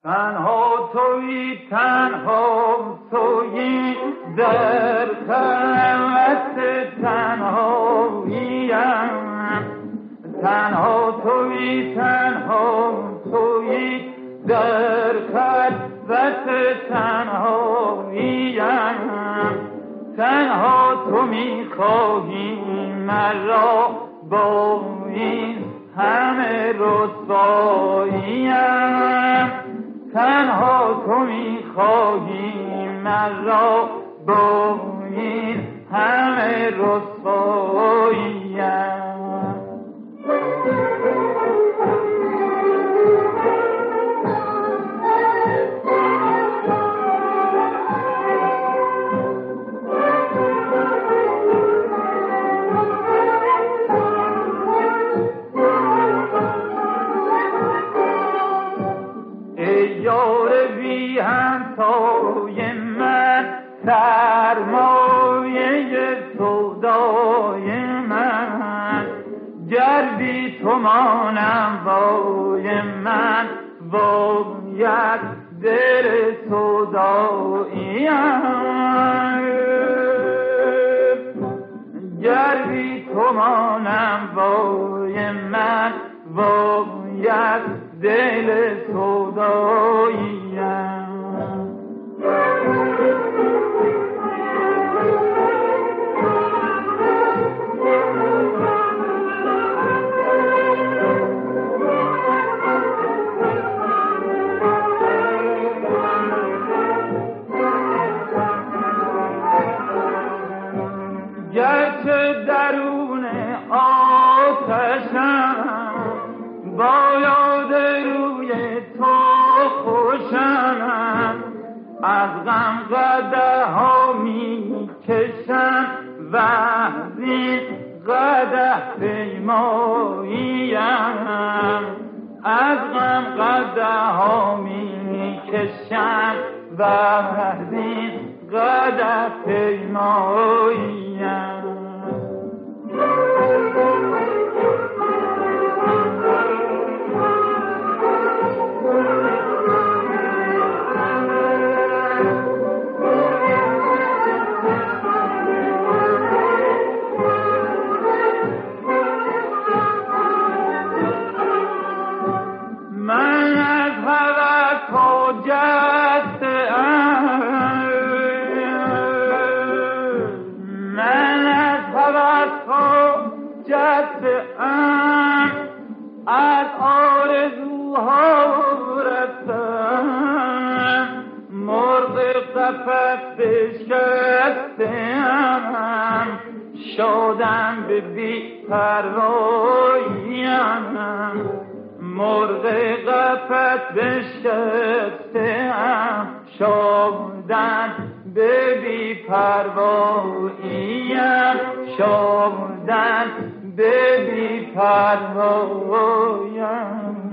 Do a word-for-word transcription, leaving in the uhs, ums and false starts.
تنها تویی تنها تویی در خلوت تنهاییم، تنها تویی تنها تویی در خلوت تنهاییم، تنها تو میخواهی مرا با این همه رسواییم، تنها تو میخواهی مرا با این همه رسواییم. همتای من سرمایه سودای من، گر بی تو مانم وای من باید دل سوداییم، گر بی تو مانم وای من باید دل سوداییم. گرچه درون آتشم با یاد روی تو خوشم، از غم قدح ها می کشم و زین قدح پیماییم، از غم قدح ها می کشم و زین قدح پیماییم. از آرزوها رفتم، مرغ قفس بشکستم، شدم به بی پرواییم، مرغ قفس بشکستم، شدم به بی پرواییم، شدم به بی پرواییم.